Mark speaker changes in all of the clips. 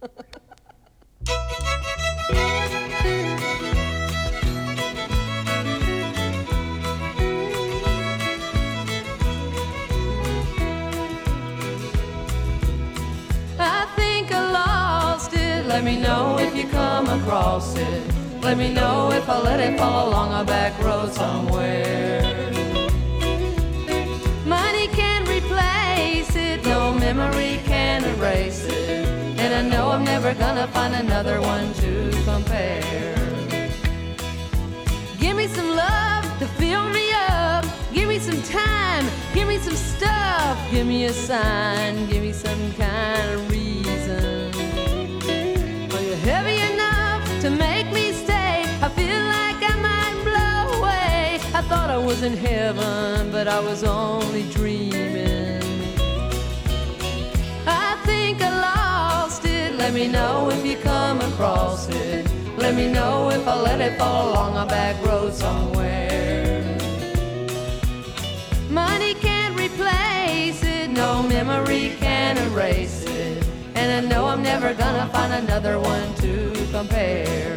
Speaker 1: I think I lost it. Let me know if you come across it. Let me know if I let it fall along a back road somewhere. Money can't replace it, no memory can erase it, and I know I'm never gonna find another one to compare. Give me some love to fill me up, give me some time, give me some stuff, give me a sign, give me some kind of reason. Are you heavy enough to make me stay? I feel like I might blow away. I thought I was in heaven, but I was only dreaming. I think I lost it. Let me know if you come across it. Let me know if I let it fall along a back road somewhere. Money can't replace it, no memory can erase it, and I know I'm never gonna find another one to compare.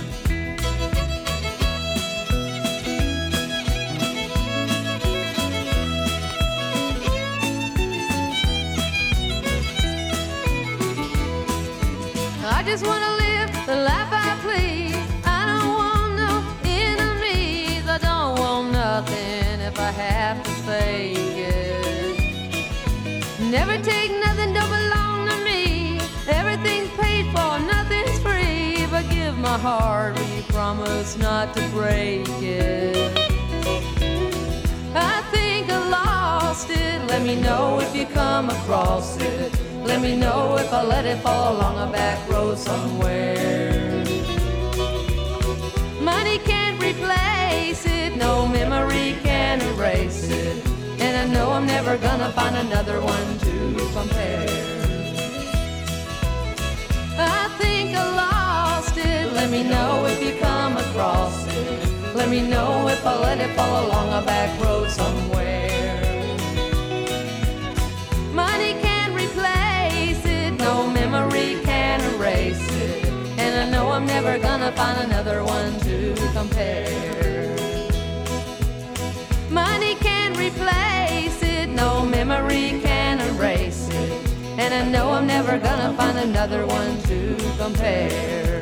Speaker 1: I just wanna live the life I please. I don't want no enemies. I don't want nothing if I have to fake it. Never take nothing, don't belong to me. Everything's paid for, nothing's free. If I give my heart, will you promise not to break it? I think I lost it. Let me know if you come across it. Let me know if I let it fall along a back road somewhere. Money can't replace it, no memory can erase it, and I know I'm never gonna find another one to compare. I think I lost it. Let me know if you come across it. Let me know if I let it fall along a back road somewhere. Money can't replace it, no memory can erase it, and I know I'm never gonna find another one to compare. Money can't replace it, no memory can erase it, and I know I'm never gonna find another one to compare.